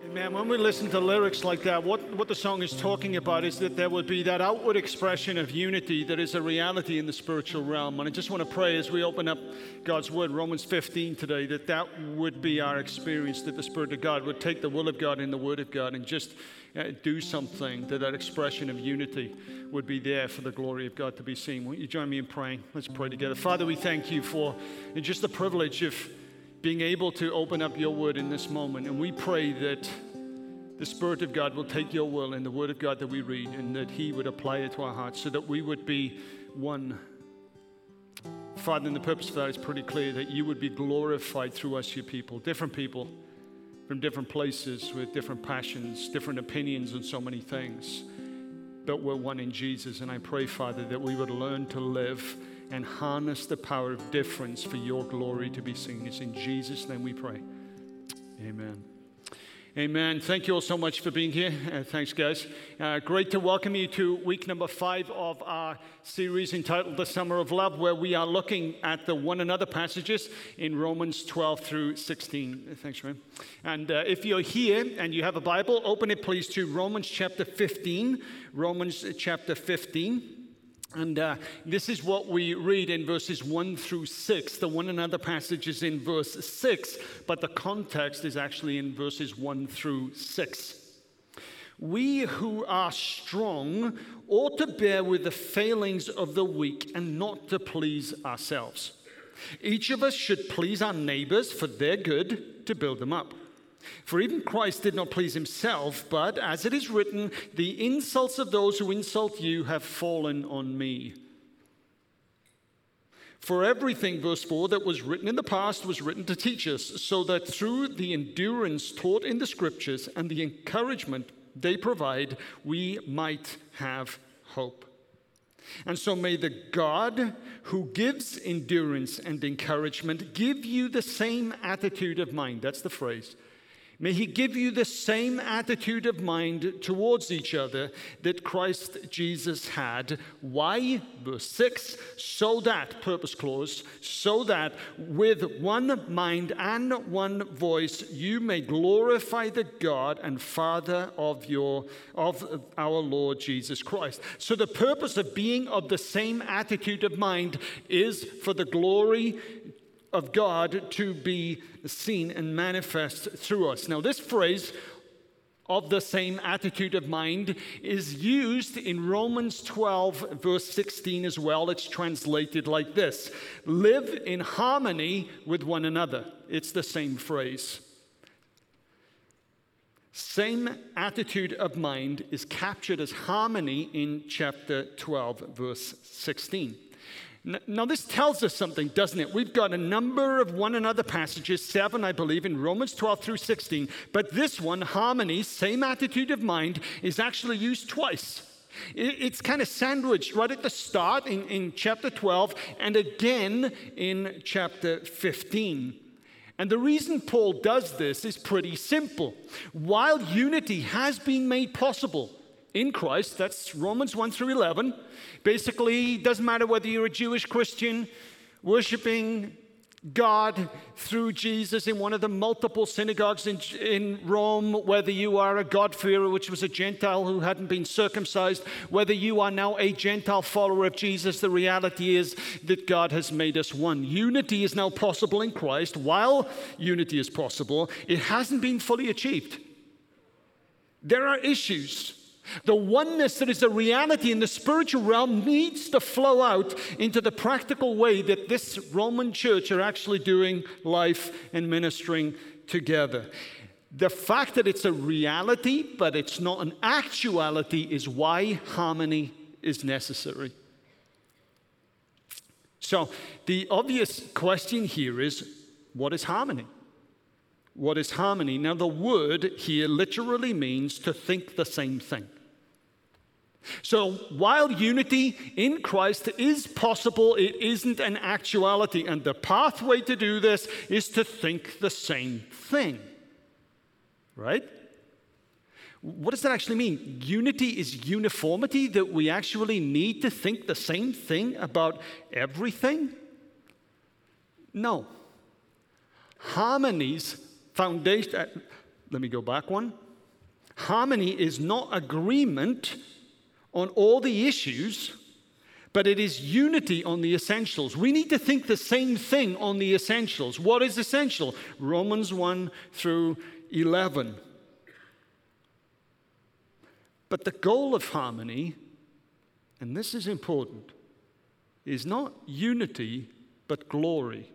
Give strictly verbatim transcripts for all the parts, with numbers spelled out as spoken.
Man, when we listen to lyrics like that, what, what the song is talking about is that there would be that outward expression of unity that is a reality in the spiritual realm. And I just want to pray as we open up God's Word, Romans fifteen today, that that would be our experience, that the Spirit of God would take the will of God and the Word of God and just uh, do something, that that expression of unity would be there for the glory of God to be seen. Won't you join me in praying? Let's pray together. Father, we thank you for just the privilege of being able to open up your word in this moment. And we pray that the Spirit of God will take your will and the word of God that we read, and that he would apply it to our hearts so that we would be one. Father, and the purpose of that is pretty clear, that you would be glorified through us, your people, different people from different places with different passions, different opinions on so many things. But we're one in Jesus. And I pray, Father, that we would learn to live and harness the power of difference for your glory to be seen. It's in Jesus' name we pray. Amen. Amen. Thank you all so much for being here. Uh, thanks, guys. Uh, great to welcome you to week number five of our series entitled The Summer of Love, where we are looking at the one another passages in Romans twelve through sixteen. Thanks, man. And uh, if you're here and you have a Bible, open it please to Romans chapter fifteen. Romans chapter fifteen. And uh, this is what we read in verses one through six. The one another passage is in verse six, but the context is actually in verses one through six. We who are strong ought to bear with the failings of the weak and not to please ourselves. Each of us should please our neighbors for their good, to build them up. For even Christ did not please himself, but as it is written, the insults of those who insult you have fallen on me. For everything, verse four, that was written in the past was written to teach us, so that through the endurance taught in the scriptures and the encouragement they provide, we might have hope. And so may the God who gives endurance and encouragement give you the same attitude of mind. That's the phrase. May he give you the same attitude of mind towards each other that Christ Jesus had. Why? Verse six, so that, purpose clause, so that with one mind and one voice you may glorify the God and Father of your of our Lord Jesus Christ. So the purpose of being of the same attitude of mind is for the glory of God to be seen and manifest through us. Now, this phrase, of the same attitude of mind, is used in Romans twelve, verse sixteen as well. It's translated like this: live in harmony with one another. It's the same phrase. Same attitude of mind is captured as harmony in chapter twelve, verse sixteen. Now, this tells us something, doesn't it? We've got a number of one another passages, seven, I believe, in Romans twelve through sixteen. But this one, harmony, same attitude of mind, is actually used twice. It's kind of sandwiched right at the start in, in chapter twelve and again in chapter fifteen. And the reason Paul does this is pretty simple. While unity has been made possible in Christ, that's Romans one through eleven. Basically, it doesn't matter whether you're a Jewish Christian worshiping God through Jesus in one of the multiple synagogues in, in Rome, whether you are a God-fearer, which was a Gentile who hadn't been circumcised, whether you are now a Gentile follower of Jesus, the reality is that God has made us one. Unity is now possible in Christ. While unity is possible, it hasn't been fully achieved. There are issues. The oneness that is a reality in the spiritual realm needs to flow out into the practical way that this Roman church are actually doing life and ministering together. The fact that it's a reality, but it's not an actuality, is why harmony is necessary. So the obvious question here is, what is harmony? What is harmony? Now, the word here literally means to think the same thing. So while unity in Christ is possible, it isn't an actuality. And the pathway to do this is to think the same thing. Right? What does that actually mean? Unity is uniformity, that we actually need to think the same thing about everything? No. Harmony's foundation, let me go back one. Harmony is not agreement on all the issues, but it is unity on the essentials. We need to think the same thing on the essentials. What is essential? Romans one through eleven. But the goal of harmony, and this is important, is not unity, but glory.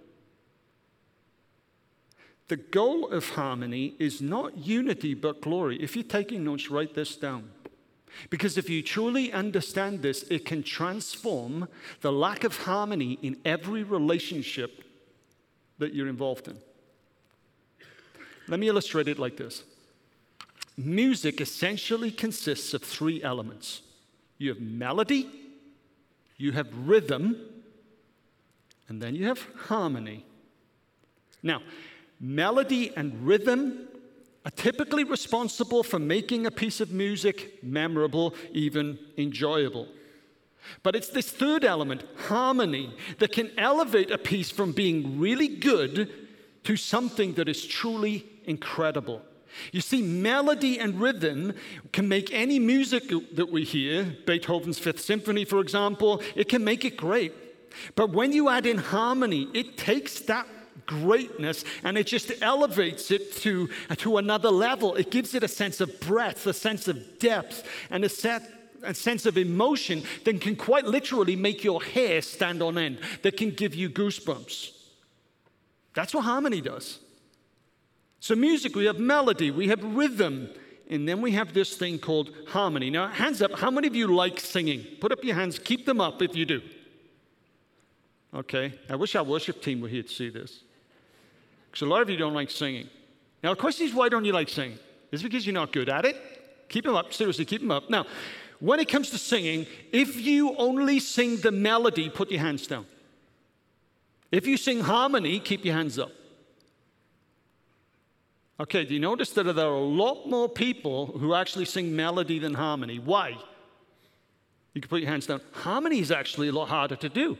The goal of harmony is not unity, but glory. If you're taking notes, write this down. Because if you truly understand this, it can transform the lack of harmony in every relationship that you're involved in. Let me illustrate it like this. Music essentially consists of three elements. You have melody, you have rhythm, and then you have harmony. Now, melody and rhythm are typically responsible for making a piece of music memorable, even enjoyable. But it's this third element, harmony, that can elevate a piece from being really good to something that is truly incredible. You see, melody and rhythm can make any music that we hear, Beethoven's Fifth Symphony, for example, it can make it great. But when you add in harmony, it takes that greatness and it just elevates it to, to another level. It gives it a sense of breadth, a sense of depth, and a, set, a sense of emotion that can quite literally make your hair stand on end, that can give you goosebumps. That's what harmony does. So music, we have melody, we have rhythm, and then we have this thing called harmony. Now, hands up, how many of you like singing? Put up your hands, keep them up if you do. Okay, I wish our worship team were here to see this. Because a lot of you don't like singing. Now, the question is, why don't you like singing? Is it because you're not good at it? Keep them up, seriously, keep them up. Now, when it comes to singing, if you only sing the melody, put your hands down. If you sing harmony, keep your hands up. Okay, do you notice that there are a lot more people who actually sing melody than harmony? Why? You can put your hands down. Harmony is actually a lot harder to do.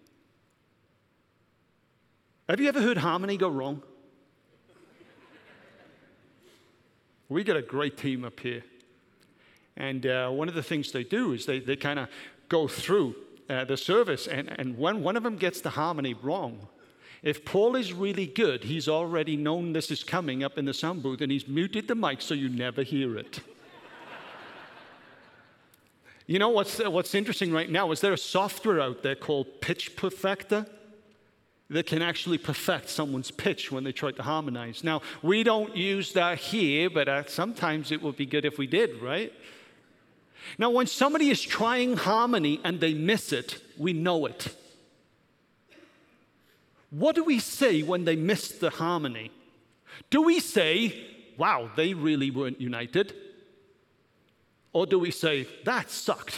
Have you ever heard harmony go wrong? We got a great team up here. And uh, one of the things they do is they, they kind of go through uh, the service, and, and when one of them gets the harmony wrong, if Paul is really good, he's already known this is coming up in the sound booth, and he's muted the mic so you never hear it. You know what's, what's interesting right now is there a software out there called Pitch Perfector that can actually perfect someone's pitch when they try to harmonize. Now, we don't use that here, but uh, sometimes it would be good if we did, right? Now, when somebody is trying harmony and they miss it, we know it. What do we say when they miss the harmony? Do we say, wow, they really weren't united? Or do we say, that sucked?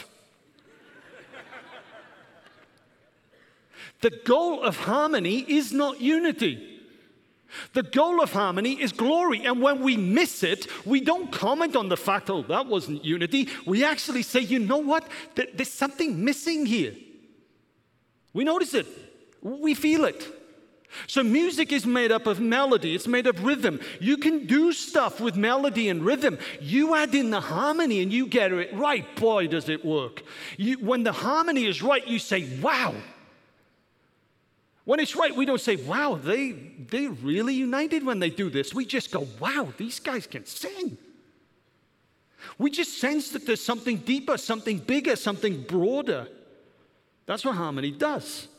The goal of harmony is not unity. The goal of harmony is glory. And when we miss it, we don't comment on the fact, oh, that wasn't unity. We actually say, you know what? There's something missing here. We notice it. We feel it. So music is made up of melody. It's made of rhythm. You can do stuff with melody and rhythm. You add in the harmony and you get it right. Boy, does it work. You, when the harmony is right, you say, wow. When it's right, we don't say, wow, they, they really united when they do this. We just go, wow, these guys can sing. We just sense that there's something deeper, something bigger, something broader. That's what harmony does.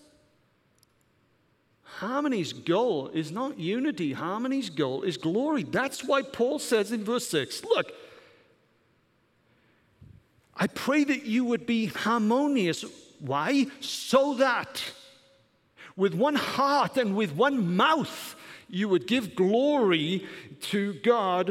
Harmony's goal is not unity. Harmony's goal is glory. That's why Paul says in verse six, look, I pray that you would be harmonious. Why? So that with one heart and with one mouth, you would give glory to God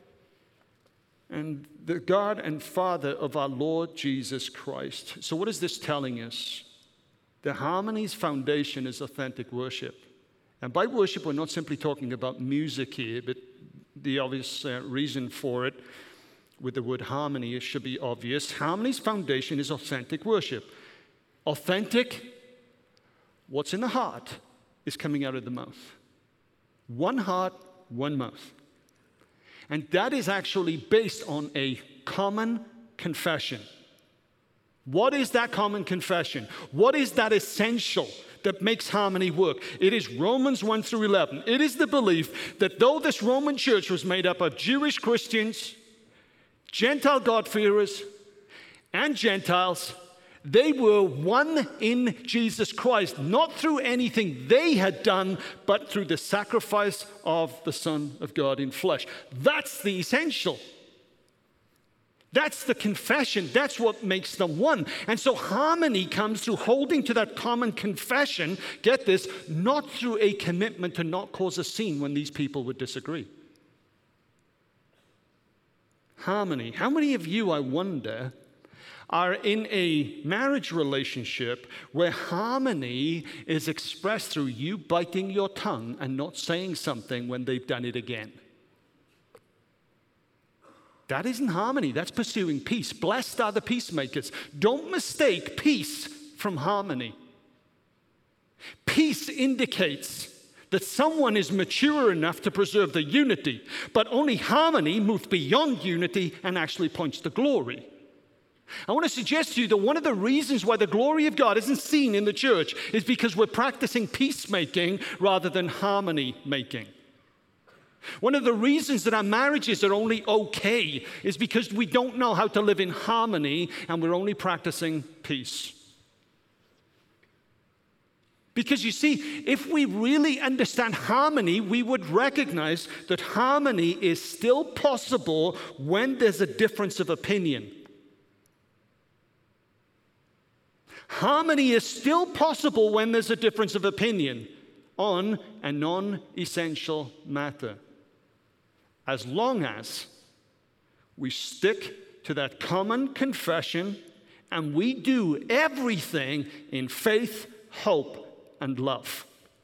and the God and Father of our Lord Jesus Christ. So what is this telling us? The harmony's foundation is authentic worship. And by worship, we're not simply talking about music here, but the obvious uh, reason for it with the word harmony, it should be obvious. Harmony's foundation is authentic worship. Authentic, what's in the heart is coming out of the mouth. One heart, one mouth. And that is actually based on a common confession. What is that common confession? What is that essential that makes harmony work? It is Romans one through eleven. It is the belief that though this Roman church was made up of Jewish Christians, Gentile God-fearers, and Gentiles, they were one in Jesus Christ, not through anything they had done, but through the sacrifice of the Son of God in flesh. That's the essential. That's the confession. That's what makes them one. And so harmony comes through holding to that common confession, get this, not through a commitment to not cause a scene when these people would disagree. Harmony. How many of you, I wonder, are in a marriage relationship where harmony is expressed through you biting your tongue and not saying something when they've done it again? That isn't harmony. That's pursuing peace. Blessed are the peacemakers. Don't mistake peace from harmony. Peace indicates that someone is mature enough to preserve the unity, but only harmony moves beyond unity and actually points to glory. I want to suggest to you that one of the reasons why the glory of God isn't seen in the church is because we're practicing peacemaking rather than harmony making. One of the reasons that our marriages are only okay is because we don't know how to live in harmony and we're only practicing peace. Because you see, if we really understand harmony, we would recognize that harmony is still possible when there's a difference of opinion. Harmony is still possible when there's a difference of opinion on a non-essential matter, as long as we stick to that common confession and we do everything in faith, hope, and love.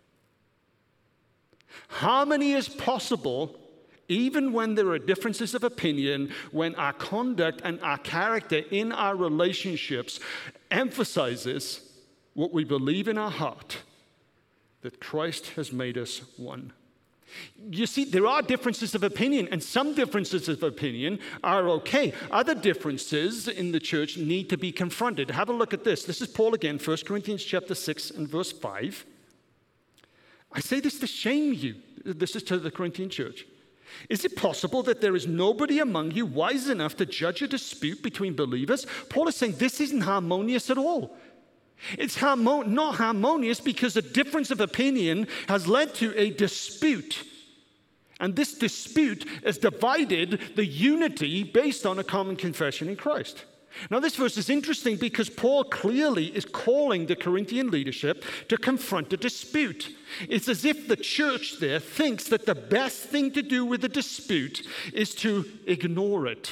Harmony is possible even when there are differences of opinion, when our conduct and our character in our relationships emphasizes what we believe in our heart, that Christ has made us one. You see, there are differences of opinion, and some differences of opinion are okay. Other differences in the church need to be confronted. Have a look at this. This is Paul again, First Corinthians chapter six and verse five. I say this to shame you. This is to the Corinthian church. Is it possible that there is nobody among you wise enough to judge a dispute between believers? Paul is saying this isn't harmonious at all. It's harmo- not harmonious because a difference of opinion has led to a dispute. And this dispute has divided the unity based on a common confession in Christ. Now, this verse is interesting because Paul clearly is calling the Corinthian leadership to confront a dispute. It's as if the church there thinks that the best thing to do with a dispute is to ignore it,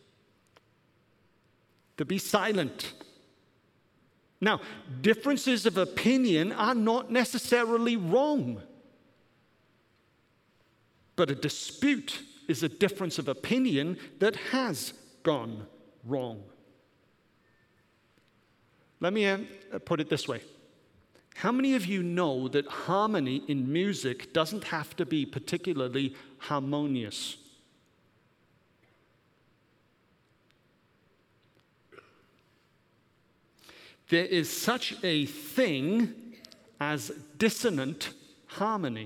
to be silent. Now, differences of opinion are not necessarily wrong, but a dispute is a difference of opinion that has gone wrong. Let me uh, put it this way. How many of you know that harmony in music doesn't have to be particularly harmonious? There is such a thing as dissonant harmony.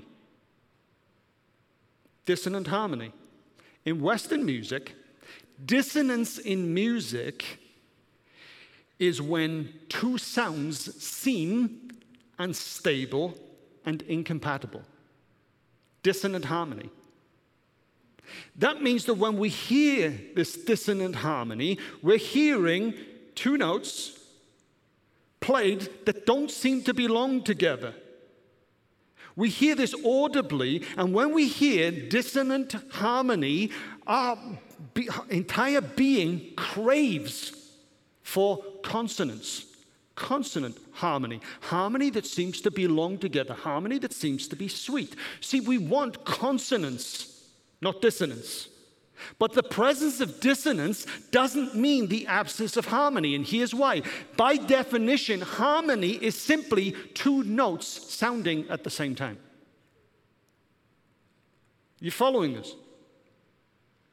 Dissonant harmony. In Western music, dissonance in music is when two sounds seem unstable and incompatible. Dissonant harmony. That means that when we hear this dissonant harmony, we're hearing two notes played that don't seem to belong together. We hear this audibly, and when we hear dissonant harmony, our be- entire being craves for consonance, consonant harmony, harmony that seems to belong together, harmony that seems to be sweet. See, we want consonance, not dissonance. But the presence of dissonance doesn't mean the absence of harmony, and here's why. By definition, harmony is simply two notes sounding at the same time. You following this?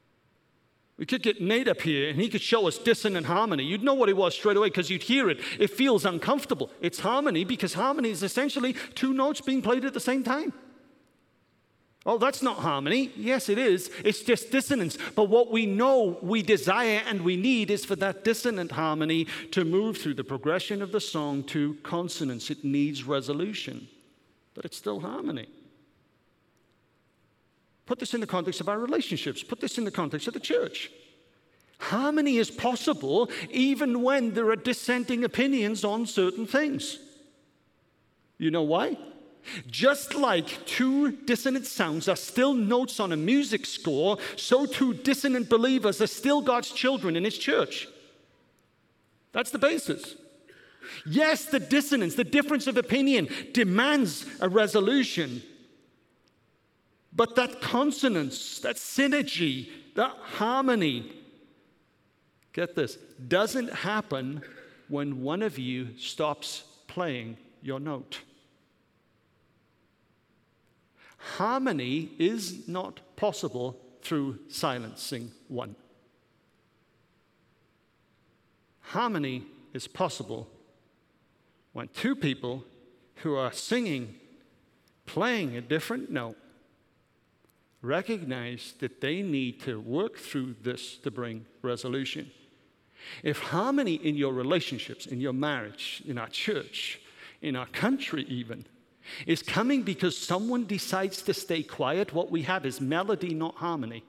We could get Nate up here and he could show us dissonant harmony. You'd know what it was straight away because you'd hear it. It feels uncomfortable. It's harmony because harmony is essentially two notes being played at the same time. Oh, that's not harmony. Yes, it is. It's just dissonance. But what we know, we desire, and we need is for that dissonant harmony to move through the progression of the song to consonance. It needs resolution, but it's still harmony. Put this in the context of our relationships. Put this in the context of the church. Harmony is possible even when there are dissenting opinions on certain things. You know why? Just like two dissonant sounds are still notes on a music score, so two dissonant believers are still God's children in His church. That's the basis. Yes, the dissonance, the difference of opinion demands a resolution. But that consonance, that synergy, that harmony, get this, doesn't happen when one of you stops playing your note. Harmony is not possible through silencing one. Harmony is possible when two people who are singing, playing a different note, recognize that they need to work through this to bring resolution. If harmony in your relationships, in your marriage, in our church, in our country even, is coming because someone decides to stay quiet, what we have is melody, not harmony.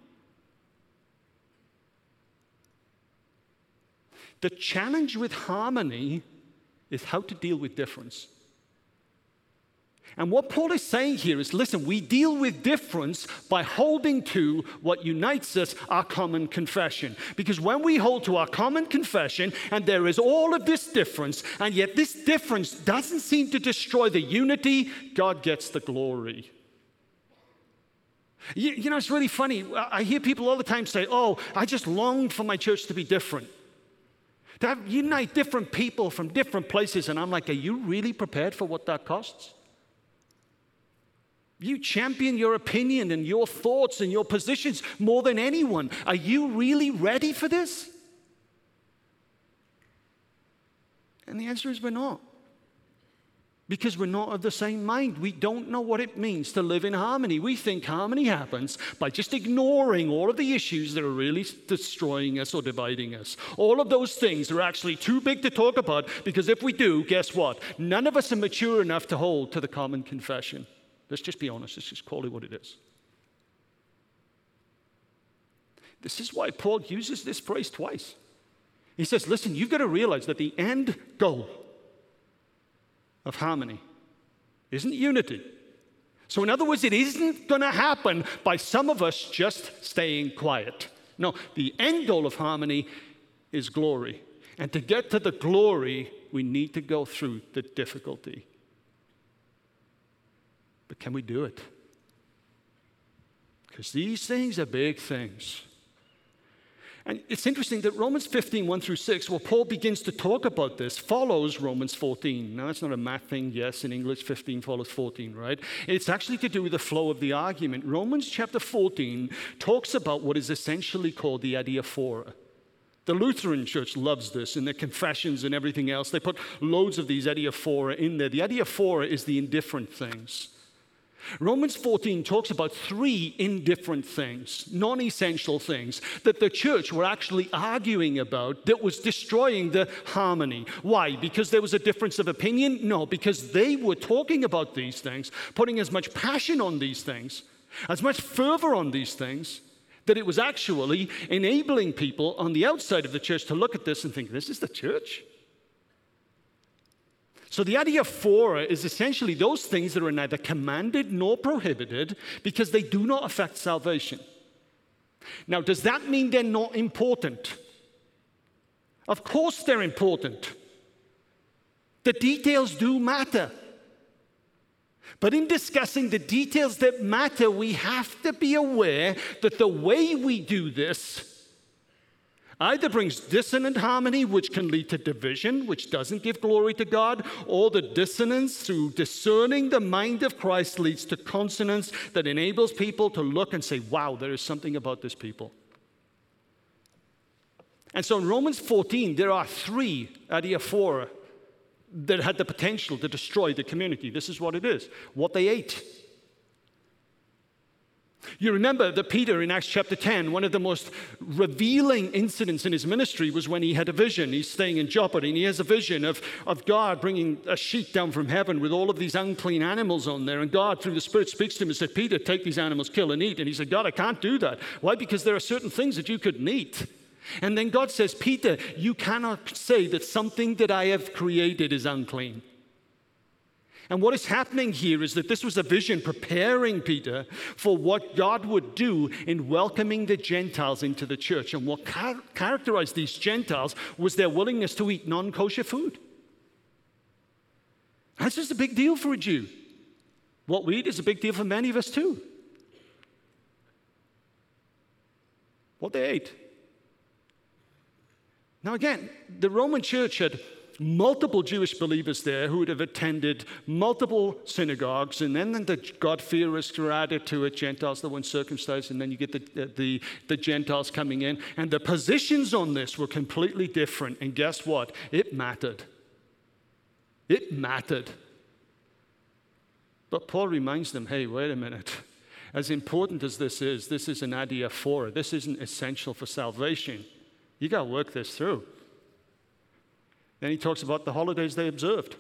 The challenge with harmony is how to deal with difference. And what Paul is saying here is, listen, we deal with difference by holding to what unites us, our common confession. Because when we hold to our common confession, and there is all of this difference, and yet this difference doesn't seem to destroy the unity, God gets the glory. You, you know, it's really funny. I hear people all the time say, oh, I just long for my church to be different. To have, unite different people from different places. And I'm like, are you really prepared for what that costs? You champion your opinion and your thoughts and your positions more than anyone. Are you really ready for this? And the answer is we're not. Because we're not of the same mind. We don't know what it means to live in harmony. We think harmony happens by just ignoring all of the issues that are really destroying us or dividing us. All of those things are actually too big to talk about because if we do, guess what? None of us are mature enough to hold to the common confession. Let's just be honest. Let's just call it what it is. This is why Paul uses this phrase twice. He says, listen, you've got to realize that the end goal of harmony isn't unity. So in other words, it isn't going to happen by some of us just staying quiet. No, the end goal of harmony is glory. And to get to the glory, we need to go through the difficulty. But can we do it? Because these things are big things. And it's interesting that Romans fifteen, one through six, where Paul begins to talk about this, follows Romans fourteen. Now, that's not a math thing. Yes, in English, fifteen follows fourteen, right? It's actually to do with the flow of the argument. Romans chapter fourteen talks about what is essentially called the adiaphora. The Lutheran Church loves this in their confessions and everything else. They put loads of these adiaphora in there. The adiaphora is the indifferent things. Romans fourteen talks about three indifferent things, non-essential things, that the church were actually arguing about that was destroying the harmony. Why? Because there was a difference of opinion? No, because they were talking about these things, putting as much passion on these things, as much fervor on these things, that it was actually enabling people on the outside of the church to look at this and think, this is the church? So the adiaphora is essentially those things that are neither commanded nor prohibited because they do not affect salvation. Now, does that mean they're not important? Of course they're important. The details do matter. But in discussing the details that matter, we have to be aware that the way we do this either brings dissonant harmony, which can lead to division, which doesn't give glory to God, or the dissonance through discerning the mind of Christ leads to consonance that enables people to look and say, wow, there is something about this people. And so in Romans fourteen, there are three adiaphora that had the potential to destroy the community. This is what it is, what they ate. You remember that Peter in Acts chapter ten, one of the most revealing incidents in his ministry was when he had a vision. He's staying in Joppa and he has a vision of, of God bringing a sheet down from heaven with all of these unclean animals on there. And God, through the Spirit, speaks to him and said, Peter, take these animals, kill and eat. And he said, God, I can't do that. Why? Because there are certain things that you couldn't eat. And then God says, Peter, you cannot say that something that I have created is unclean. And what is happening here is that this was a vision preparing Peter for what God would do in welcoming the Gentiles into the church. And what char- characterized these Gentiles was their willingness to eat non-kosher food. That's just a big deal for a Jew. What we eat is a big deal for many of us too. What they ate. Now again, the Roman church had multiple Jewish believers there who would have attended multiple synagogues, and then the God-fearers were added to it, Gentiles that weren't circumcised, and then you get the, the, the Gentiles coming in. And the positions on this were completely different. And guess what? It mattered. It mattered. But Paul reminds them, hey, wait a minute. As important as this is, this is an adiaphora. This isn't essential for salvation. You got to work this through. Then he talks about the holidays they observed.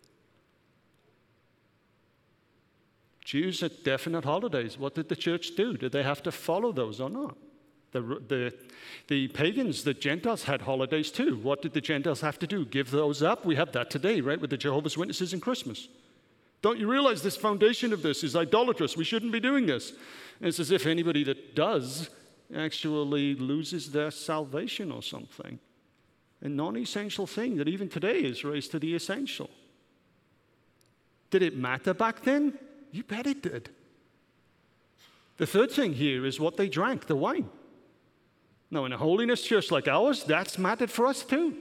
Jews had definite holidays. What did the church do? Did they have to follow those or not? The, the, the pagans, the Gentiles had holidays too. What did the Gentiles have to do? Give those up? We have that today, right, with the Jehovah's Witnesses and Christmas. Don't you realize this foundation of this is idolatrous? We shouldn't be doing this. And it's as if anybody that does actually loses their salvation or something. A non-essential thing that even today is raised to the essential. Did it matter back then? You bet it did. The third thing here is what they drank, the wine. Now, in a holiness church like ours, that's mattered for us too.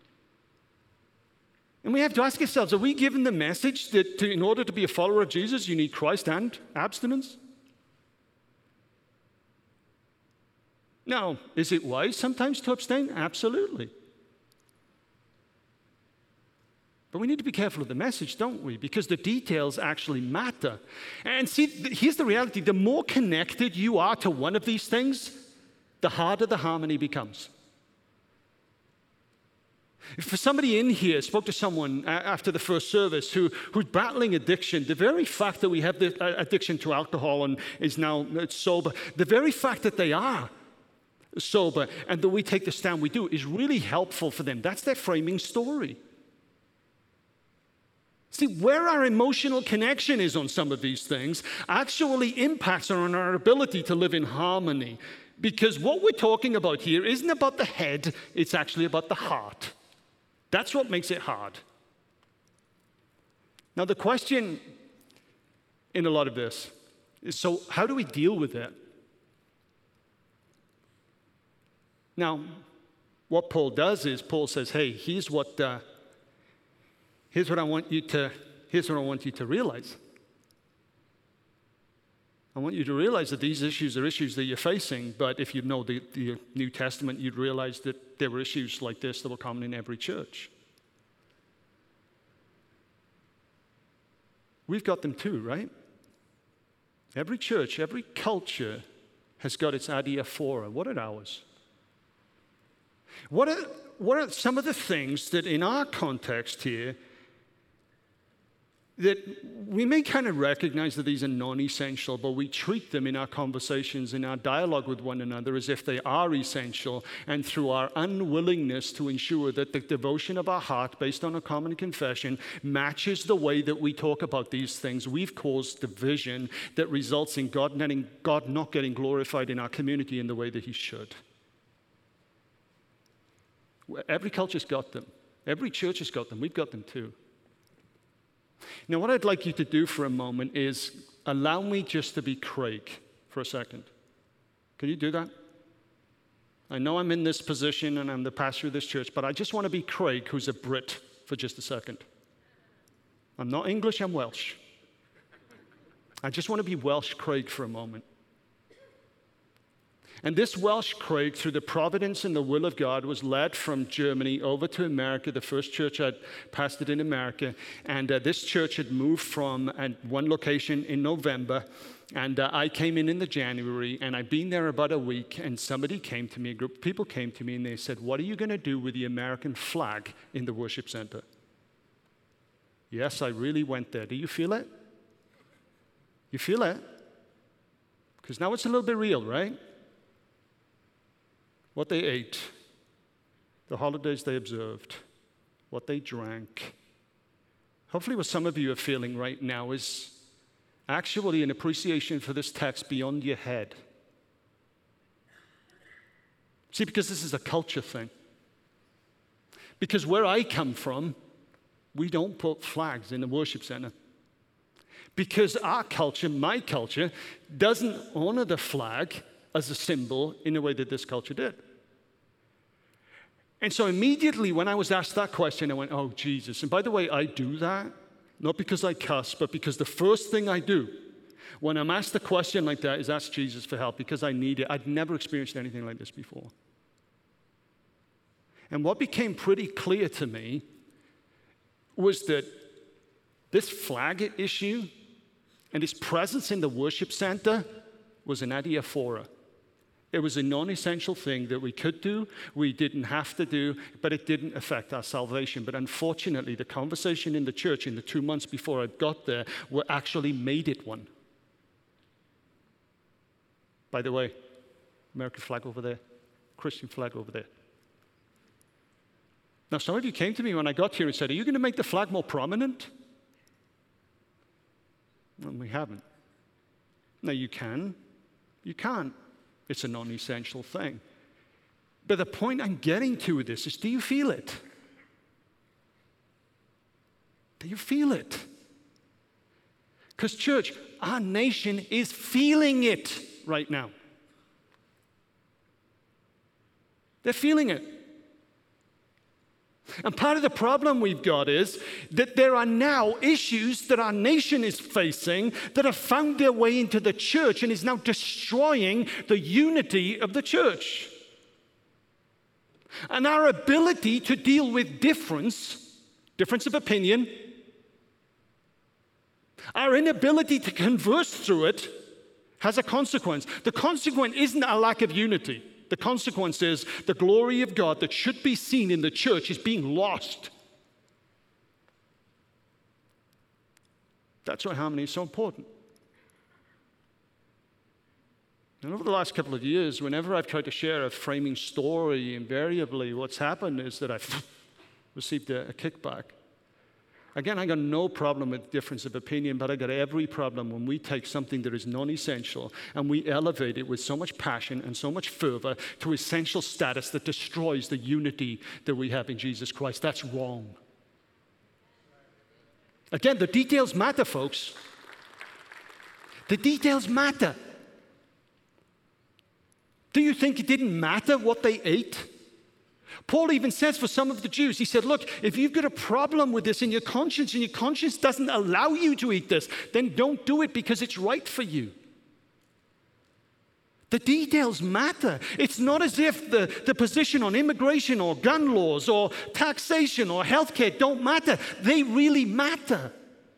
And we have to ask ourselves, are we given the message that to, in order to be a follower of Jesus, you need Christ and abstinence? Now, is it wise sometimes to abstain? Absolutely. But we need to be careful of the message, don't we? Because the details actually matter. And see, here's the reality. The more connected you are to one of these things, the harder the harmony becomes. If for somebody in here spoke to someone after the first service who, who's battling addiction, the very fact that we have the addiction to alcohol and is now sober, the very fact that they are sober and that we take the stand we do is really helpful for them. That's their framing story. See, where our emotional connection is on some of these things actually impacts on our ability to live in harmony. Because what we're talking about here isn't about the head, it's actually about the heart. That's what makes it hard. Now, the question in a lot of this is, so how do we deal with it? Now, what Paul does is Paul says, hey, here's what, uh, here's what I want you to, here's what I want you to realize. I want you to realize that these issues are issues that you're facing, but if you know the, the New Testament, you'd realize that there were issues like this that were common in every church. We've got them too, right? Every church, every culture has got its adiaphora. What are ours? What are, what are some of the things that in our context here that we may kind of recognize that these are non-essential, but we treat them in our conversations, in our dialogue with one another as if they are essential, and through our unwillingness to ensure that the devotion of our heart, based on a common confession, matches the way that we talk about these things, we've caused division that results in God, netting, God not getting glorified in our community in the way that he should. Every culture's got them. Every church has got them. We've got them too. Now, what I'd like you to do for a moment is allow me just to be Craig for a second. Can you do that? I know I'm in this position and I'm the pastor of this church, but I just want to be Craig, who's a Brit, for just a second. I'm not English, I'm Welsh. I just want to be Welsh Craig for a moment. And this Welsh Craig, through the providence and the will of God, was led from Germany over to America, the first church I'd pastored in America. And uh, this church had moved from uh, one location in November. And uh, I came in in the January, and I'd been there about a week, and somebody came to me, a group of people came to me, and they said, "What are you going to do with the American flag in the worship center?" Yes, I really went there. Do you feel it? You feel it? Because now it's a little bit real, right? What they ate, the holidays they observed, what they drank. Hopefully what some of you are feeling right now is actually an appreciation for this text beyond your head. See, because this is a culture thing. Because where I come from, we don't put flags in the worship center. Because our culture, my culture, doesn't honor the flag as a symbol in the way that this culture did. And so immediately when I was asked that question, I went, "Oh, Jesus." And by the way, I do that, not because I cuss, but because the first thing I do when I'm asked a question like that is ask Jesus for help, because I need it. I'd never experienced anything like this before. And what became pretty clear to me was that this flag issue and its presence in the worship center was an adiaphora. It was a non-essential thing that we could do, we didn't have to do, but it didn't affect our salvation. But unfortunately, the conversation in the church in the two months before I got there were actually made it one. By the way, American flag over there, Christian flag over there. Now, some of you came to me when I got here and said, "Are you going to make the flag more prominent?" Well, we haven't. No, you can. You can't. It's a non-essential thing. But the point I'm getting to with this is, do you feel it? Do you feel it? Because, church, our nation is feeling it right now. They're feeling it. And part of the problem we've got is that there are now issues that our nation is facing that have found their way into the church and is now destroying the unity of the church. And our ability to deal with difference, difference of opinion, our inability to converse through it has a consequence. The consequence isn't a lack of unity. The consequence is the glory of God that should be seen in the church is being lost. That's why harmony is so important. And over the last couple of years, whenever I've tried to share a framing story, invariably what's happened is that I've received a, a kickback. Again, I got no problem with difference of opinion, but I got every problem when we take something that is non-essential and we elevate it with so much passion and so much fervor to essential status that destroys the unity that we have in Jesus Christ. That's wrong. Again, the details matter, folks. The details matter. Do you think it didn't matter what they ate? Paul even says for some of the Jews, he said, look, if you've got a problem with this in your conscience and your conscience doesn't allow you to eat this, then don't do it because it's right for you. The details matter. It's not as if the, the position on immigration or gun laws or taxation or healthcare don't matter. They really matter.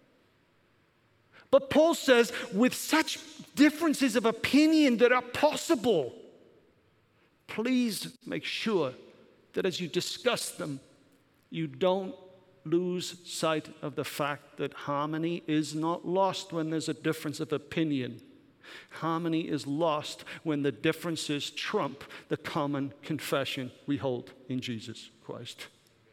But Paul says, with such differences of opinion that are possible, please make sure that as you discuss them, you don't lose sight of the fact that harmony is not lost when there's a difference of opinion. Harmony is lost when the differences trump the common confession we hold in Jesus Christ.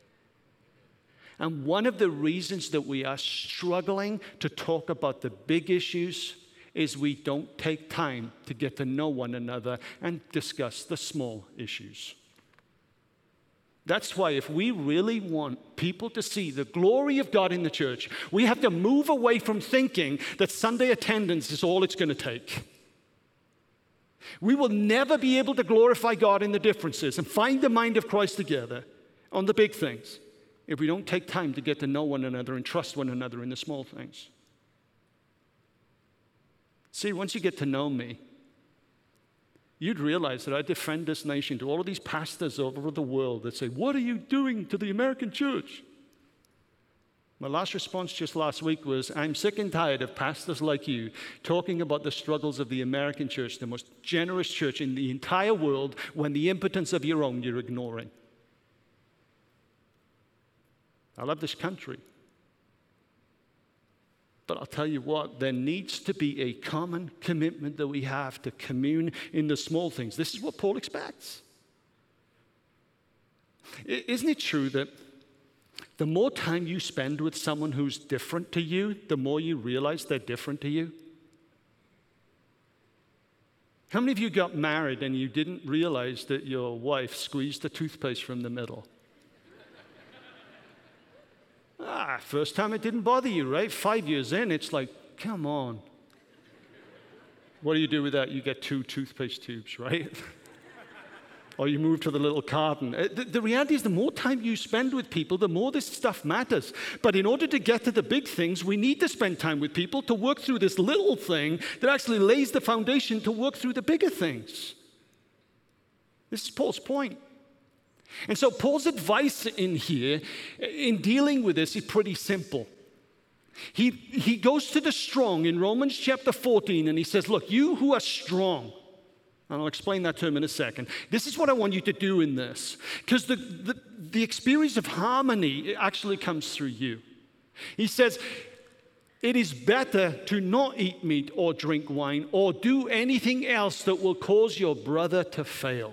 And one of the reasons that we are struggling to talk about the big issues is we don't take time to get to know one another and discuss the small issues. That's why if we really want people to see the glory of God in the church, we have to move away from thinking that Sunday attendance is all it's going to take. We will never be able to glorify God in the differences and find the mind of Christ together on the big things if we don't take time to get to know one another and trust one another in the small things. See, once you get to know me, you'd realize that I defend this nation to all of these pastors all over the world that say, what are you doing to the American church? My last response just last week was, I'm sick and tired of pastors like you talking about the struggles of the American church, the most generous church in the entire world, when the impotence of your own you're ignoring. I love this country. But I'll tell you what, there needs to be a common commitment that we have to commune in the small things. This is what Paul expects. Isn't it true that the more time you spend with someone who's different to you, the more you realize they're different to you? How many of you got married and you didn't realize that your wife squeezed the toothpaste from the middle? Ah, first time it didn't bother you, right? Five years in, it's like, come on. What do you do with that? You get two toothpaste tubes, right? Or you move to the little carton. The, the reality is the more time you spend with people, the more this stuff matters. But in order to get to the big things, we need to spend time with people to work through this little thing that actually lays the foundation to work through the bigger things. This is Paul's point. And so Paul's advice in here, in dealing with this, is pretty simple. He, he goes to the strong in Romans chapter fourteen, and he says, look, you who are strong, and I'll explain that term in a second. This is what I want you to do in this. Because the, the, the experience of harmony actually comes through you. He says, it is better to not eat meat or drink wine or do anything else that will cause your brother to fail.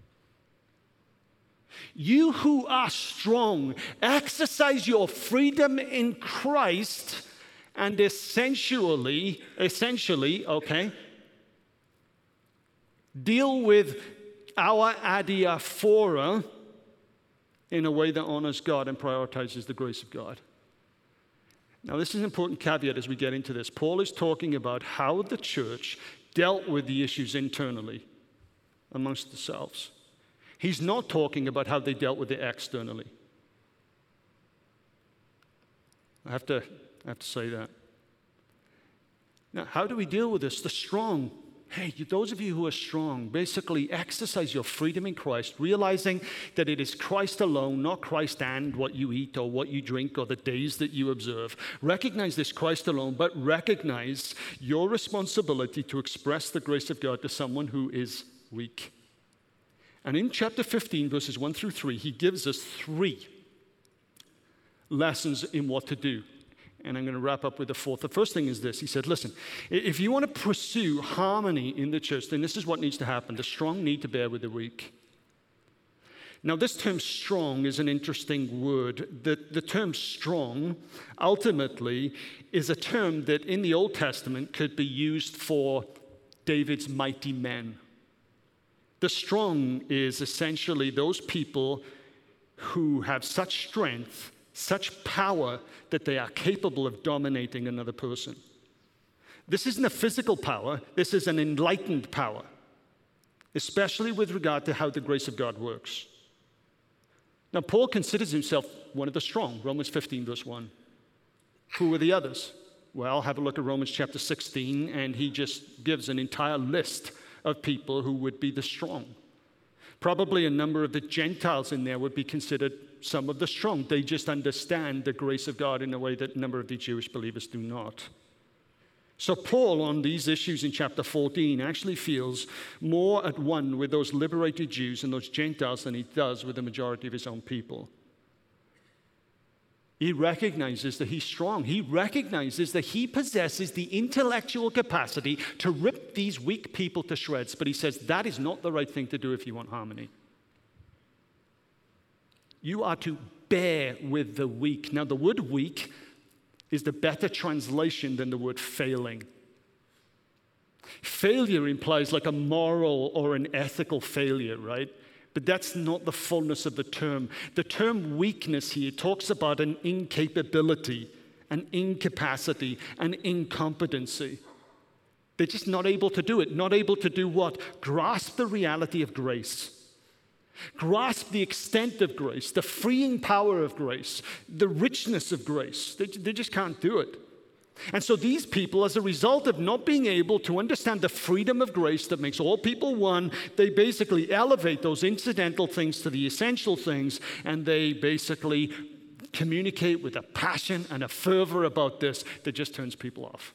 You who are strong, exercise your freedom in Christ and essentially, essentially, okay, deal with our adiaphora in a way that honors God and prioritizes the grace of God. Now, this is an important caveat as we get into this. Paul is talking about how the church dealt with the issues internally amongst themselves. He's not talking about how they dealt with it externally. I have to, I have to say that. Now, how do we deal with this? The strong. Hey, those of you who are strong, basically exercise your freedom in Christ, realizing that it is Christ alone, not Christ and what you eat or what you drink or the days that you observe. Recognize this Christ alone, but recognize your responsibility to express the grace of God to someone who is weak. And in chapter fifteen, verses one through three, he gives us three lessons in what to do. And I'm going to wrap up with the fourth. The first thing is this. He said, listen, if you want to pursue harmony in the church, then this is what needs to happen. The strong need to bear with the weak. Now, this term strong is an interesting word. The, the term strong ultimately is a term that in the Old Testament could be used for David's mighty men. The strong is essentially those people who have such strength, such power, that they are capable of dominating another person. This isn't a physical power, this is an enlightened power, especially with regard to how the grace of God works. Now, Paul considers himself one of the strong, Romans fifteen, verse one. Who are the others? Well, have a look at Romans chapter sixteen, and he just gives an entire list of people who would be the strong. Probably a number of the Gentiles in there would be considered some of the strong. They just understand the grace of God in a way that a number of the Jewish believers do not. So Paul, on these issues in chapter fourteen, actually feels more at one with those liberated Jews and those Gentiles than he does with the majority of his own people. He recognizes that he's strong. He recognizes that he possesses the intellectual capacity to rip these weak people to shreds. But he says that is not the right thing to do if you want harmony. You are to bear with the weak. Now, the word weak is the better translation than the word failing. Failure implies like a moral or an ethical failure, right? But that's not the fullness of the term. The term weakness here talks about an incapability, an incapacity, an incompetency. They're just not able to do it. Not able to do what? Grasp the reality of grace. Grasp the extent of grace, the freeing power of grace, the richness of grace. They, they just can't do it. And so these people, as a result of not being able to understand the freedom of grace that makes all people one, they basically elevate those incidental things to the essential things, and they basically communicate with a passion and a fervor about this that just turns people off.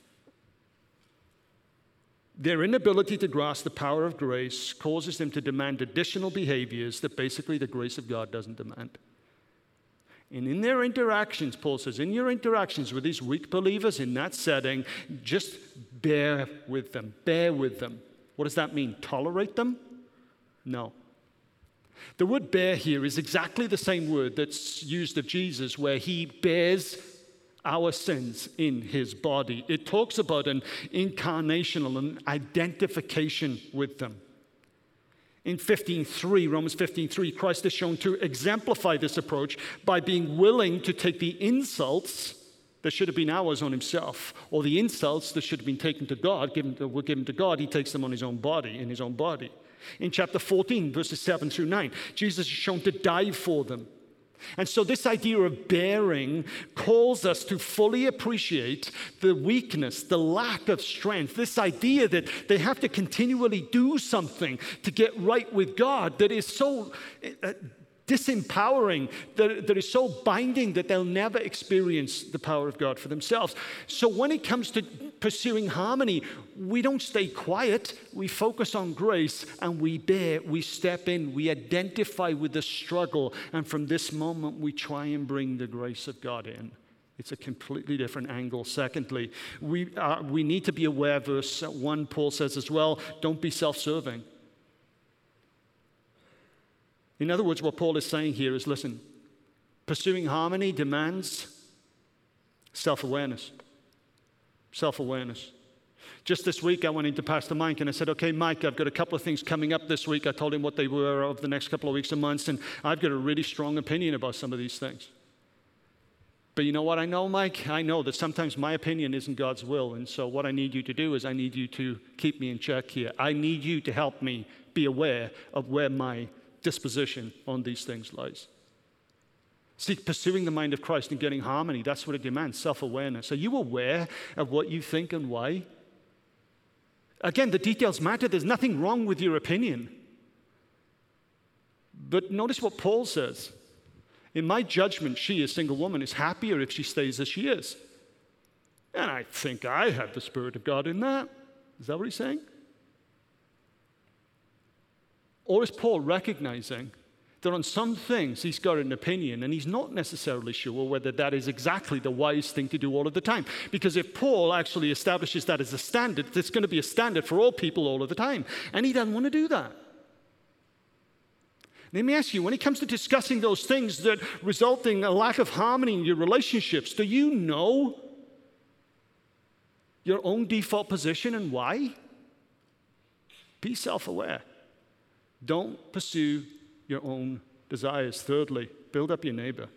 Their inability to grasp the power of grace causes them to demand additional behaviors that basically the grace of God doesn't demand. And in their interactions, Paul says, in your interactions with these weak believers in that setting, just bear with them. Bear with them. What does that mean? Tolerate them? No. The word bear here is exactly the same word that's used of Jesus, where he bears our sins in his body. It talks about an incarnational, an identification with them. In fifteen three, Romans fifteen three, Christ is shown to exemplify this approach by being willing to take the insults that should have been ours on himself, or the insults that should have been taken to God, given to, were given to God, he takes them on his own body, in his own body. In chapter fourteen, verses seven through nine, Jesus is shown to die for them. And so this idea of bearing calls us to fully appreciate the weakness, the lack of strength, this idea that they have to continually do something to get right with God that is so uh, disempowering, that, that is so binding that they'll never experience the power of God for themselves. So when it comes to pursuing harmony, we don't stay quiet, we focus on grace, and we bear, we step in, we identify with the struggle, and from this moment we try and bring the grace of God in. It's a completely different angle. Secondly, we, uh, we need to be aware, verse one, Paul says as well, don't be self-serving. In other words, what Paul is saying here is, listen, pursuing harmony demands self-awareness. Self-awareness. Just this week, I went into Pastor Mike and I said, okay, Mike, I've got a couple of things coming up this week. I told him what they were over the next couple of weeks and months, and I've got a really strong opinion about some of these things. But you know what I know, Mike? I know that sometimes my opinion isn't God's will, and so what I need you to do is I need you to keep me in check here. I need you to help me be aware of where my disposition on these things lies. See, pursuing the mind of Christ and getting harmony, that's what it demands, self-awareness. Are you aware of what you think and why? Again, the details matter. There's nothing wrong with your opinion. But notice what Paul says. In my judgment, she, a single woman, is happier if she stays as she is. And I think I have the Spirit of God in that. Is that what he's saying? Or is Paul recognizing that on some things he's got an opinion and he's not necessarily sure whether that is exactly the wise thing to do all of the time? Because if Paul actually establishes that as a standard, it's going to be a standard for all people all of the time. And he doesn't want to do that. Let me ask you, when it comes to discussing those things that result in a lack of harmony in your relationships, do you know your own default position and why? Be self-aware. Don't pursue your own desires. Thirdly, build up your neighbor.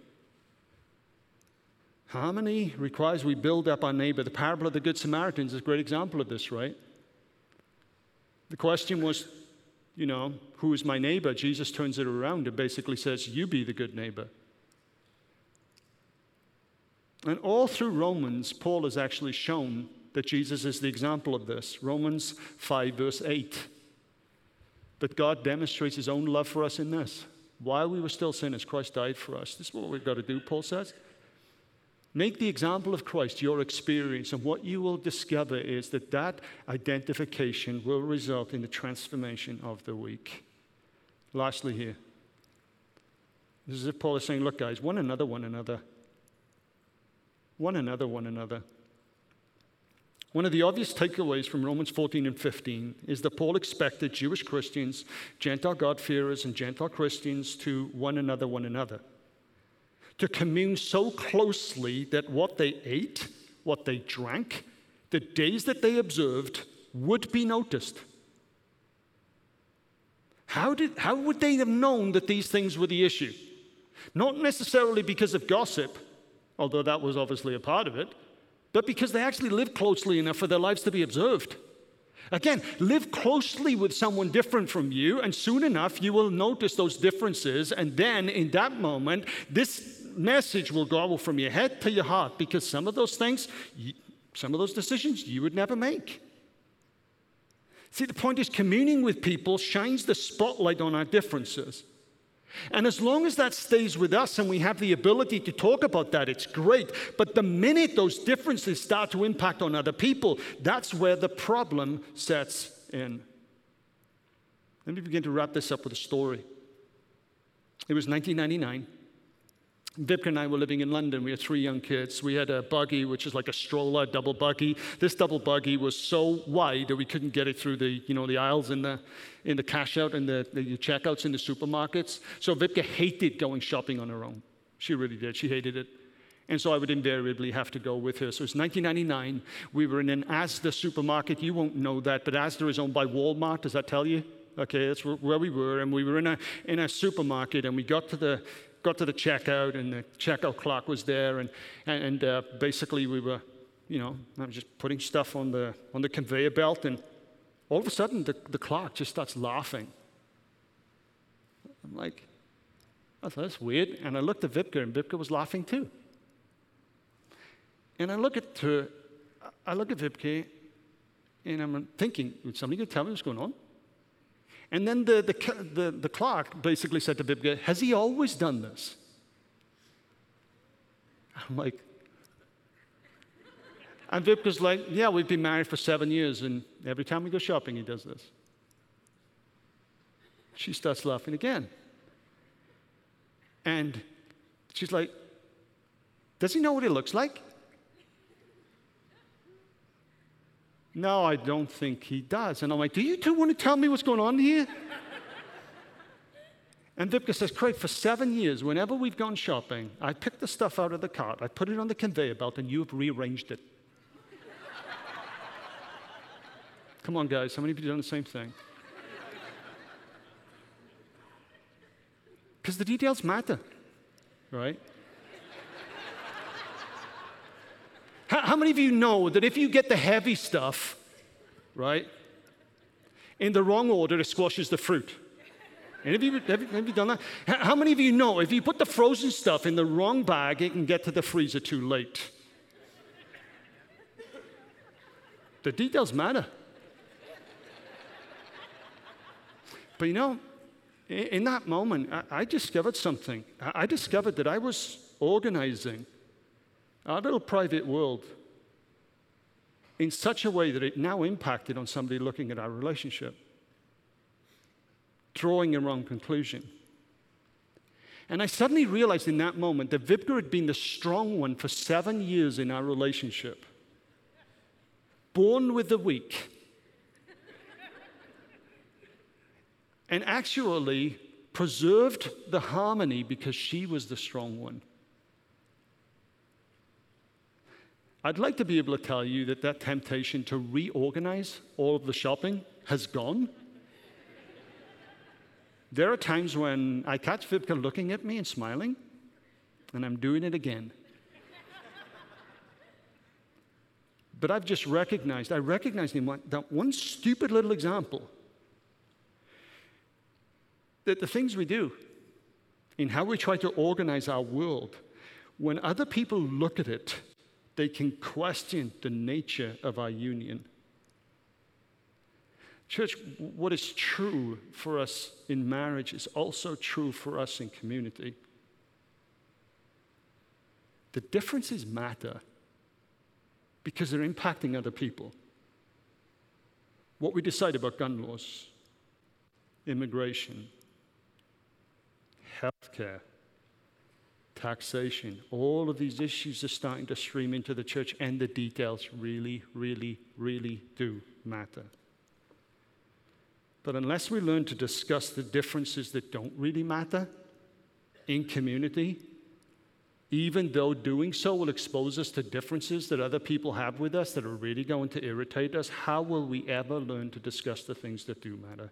Harmony requires we build up our neighbor. The parable of the Good Samaritan is a great example of this, right? The question was, you know, who is my neighbor? Jesus turns it around and basically says, you be the good neighbor. And all through Romans, Paul has actually shown that Jesus is the example of this. Romans five, verse eight. But God demonstrates his own love for us in this. While we were still sinners, Christ died for us. This is what we've got to do, Paul says. Make the example of Christ your experience, and what you will discover is that that identification will result in the transformation of the weak. Lastly here, this is if Paul is saying, look guys, one another, one another. One another, one another. One of the obvious takeaways from Romans fourteen and fifteen is that Paul expected Jewish Christians, Gentile God-fearers, and Gentile Christians to one another, one another. To commune so closely that what they ate, what they drank, the days that they observed would be noticed. How did, how would they have known that these things were the issue? Not necessarily because of gossip, although that was obviously a part of it, but because they actually lived closely enough for their lives to be observed. Again, live closely with someone different from you, and soon enough you will notice those differences, and then in that moment, this message will go from your head to your heart, because some of those things, Some of those decisions you would never make. See, the point is communing with people shines the spotlight on our differences. And as long as that stays with us and we have the ability to talk about that, it's great. But the minute those differences start to impact on other people, that's where the problem sets in. Let me begin to wrap this up with a story. It was nineteen ninety-nine. Vipka and I were living in London. We had three young kids. We had a buggy, which is like a stroller, double buggy. This double buggy was so wide that we couldn't get it through the, you know, the aisles in the, in the cash out and the, the checkouts in the supermarkets. So Vipka hated going shopping on her own. She really did. She hated it. And so I would invariably have to go with her. So it was nineteen ninety-nine. We were in an Asda supermarket. You won't know that, but Asda is owned by Walmart. Does that tell you? Okay, that's where we were. And we were in a, in a supermarket, and we got to the got to the checkout, and the checkout clock was there, and and uh, basically we were, you know, I was just putting stuff on the on the conveyor belt, and all of a sudden the, the clock just starts laughing. I'm like, oh, that's weird. And I looked at Vipka, and Vipka was laughing too. And I look at her, I look at Vipka, and I'm thinking, is somebody going to tell me what's going on? And then the, the, the, the clerk basically said to Vipka, has he always done this? I'm like, and Vipka's like, yeah, we've been married for seven years, and every time we go shopping, he does this. She starts laughing again. And she's like, does he know what he looks like? No, I don't think he does. And I'm like, do you two want to tell me what's going on here? And Vipka says, Craig, for seven years, whenever we've gone shopping, I pick the stuff out of the cart, I put it on the conveyor belt, and you've rearranged it. Come on, guys, how many of you have done the same thing? Because the details matter, right? How, how many of you know that if you get the heavy stuff, right, in the wrong order, it squashes the fruit? Any of you, have, you, have you done that? How many of you know if you put the frozen stuff in the wrong bag, it can get to the freezer too late? The details matter. But you know, in that moment, I discovered something. I discovered that I was organizing our little private world in such a way that it now impacted on somebody looking at our relationship, drawing a wrong conclusion. And I suddenly realized in that moment that Vipka had been the strong one for seven years in our relationship, born with the weak, and actually preserved the harmony because she was the strong one. I'd like to be able to tell you that that temptation to reorganize all of the shopping has gone. There are times when I catch Vipka looking at me and smiling, and I'm doing it again. But I've just recognized, I recognized in one, that one stupid little example, that the things we do in how we try to organize our world, when other people look at it, they can question the nature of our union. Church, what is true for us in marriage is also true for us in community. The differences matter because they're impacting other people. What we decide about gun laws, immigration, healthcare, taxation, all of these issues are starting to stream into the church, and the details really, really, really do matter. But unless we learn to discuss the differences that don't really matter in community, even though doing so will expose us to differences that other people have with us that are really going to irritate us, how will we ever learn to discuss the things that do matter?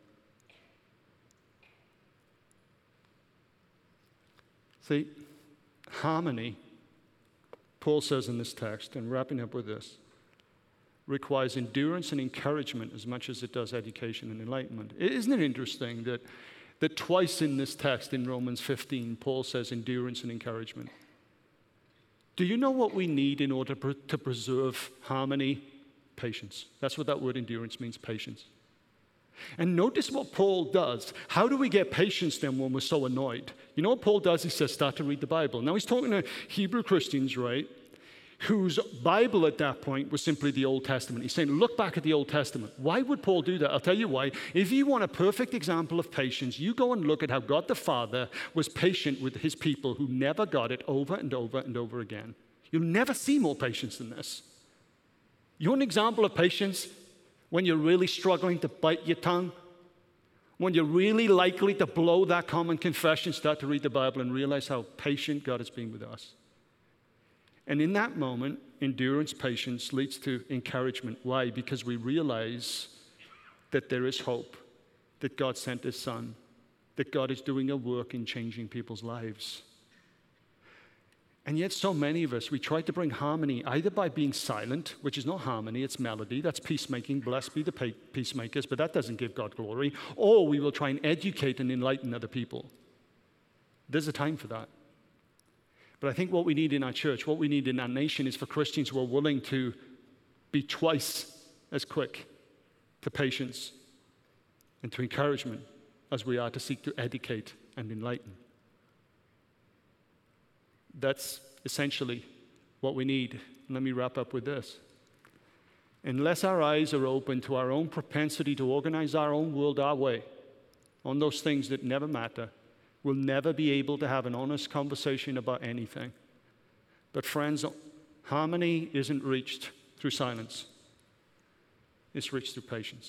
See, harmony, Paul says in this text, and wrapping up with this, requires endurance and encouragement as much as it does education and enlightenment. Isn't it interesting that, that twice in this text in Romans fifteen, Paul says endurance and encouragement? Do you know what we need in order to preserve harmony? Patience. That's what that word endurance means, patience. And notice what Paul does. How do we get patience then when we're so annoyed? You know what Paul does? He says, start to read the Bible. Now he's talking to Hebrew Christians, right, whose Bible at that point was simply the Old Testament. He's saying, look back at the Old Testament. Why would Paul do that? I'll tell you why. If you want a perfect example of patience, you go and look at how God the Father was patient with his people who never got it over and over and over again. You'll never see more patience than this. You want an example of patience when you're really struggling to bite your tongue? When you're really likely to blow that common confession, start to read the Bible and realize how patient God has been with us. And in that moment, endurance, patience leads to encouragement. Why? Because we realize that there is hope, that God sent his Son, that God is doing a work in changing people's lives. And yet so many of us, we try to bring harmony either by being silent, which is not harmony, it's melody. That's peacemaking. Blessed be the peacemakers, but that doesn't give God glory. Or we will try and educate and enlighten other people. There's a time for that. But I think what we need in our church, what we need in our nation is for Christians who are willing to be twice as quick to patience and to encouragement as we are to seek to educate and enlighten. That's essentially what we need. Let me wrap up with this. Unless our eyes are open to our own propensity to organize our own world our way on those things that never matter, we'll never be able to have an honest conversation about anything. But friends, harmony isn't reached through silence. It's reached through patience.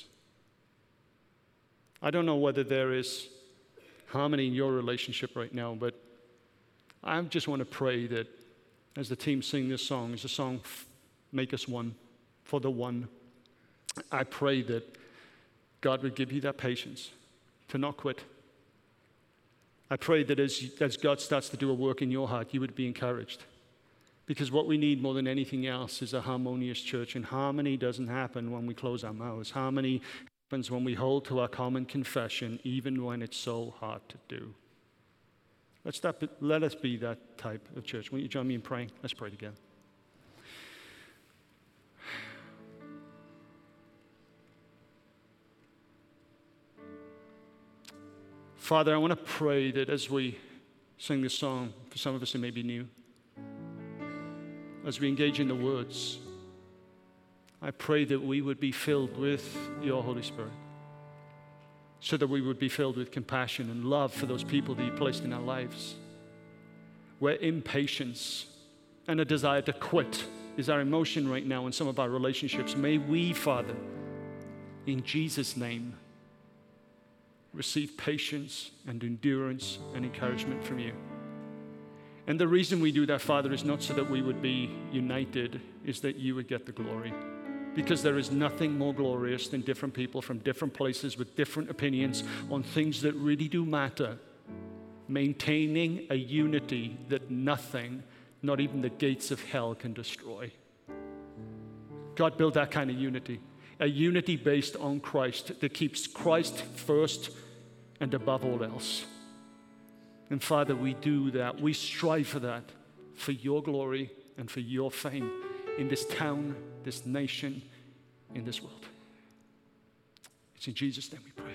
I don't know whether there is harmony in your relationship right now, but I just want to pray that as the team sing this song, it's a song, Make Us One, for the one. I pray that God would give you that patience to not quit. I pray that as, as God starts to do a work in your heart, you would be encouraged. Because what we need more than anything else is a harmonious church. And harmony doesn't happen when we close our mouths. Harmony happens when we hold to our common confession, even when it's so hard to do. Let's start, let us be that type of church. Won't you join me in praying? Let's pray together. Father, I want to pray that as we sing this song, for some of us it may be new, as we engage in the words, I pray that we would be filled with your Holy Spirit, so that we would be filled with compassion and love for those people that you placed in our lives, where impatience and a desire to quit is our emotion right now in some of our relationships. May we, Father, in Jesus' name, receive patience and endurance and encouragement from you. And the reason we do that, Father, is not so that we would be united, is that you would get the glory. Because there is nothing more glorious than different people from different places with different opinions on things that really do matter, maintaining a unity that nothing, not even the gates of hell, can destroy. God built that kind of unity, a unity based on Christ that keeps Christ first and above all else. And Father, we do that. We strive for that, for your glory and for your fame in this town, this nation, in this world. It's in Jesus' name we pray.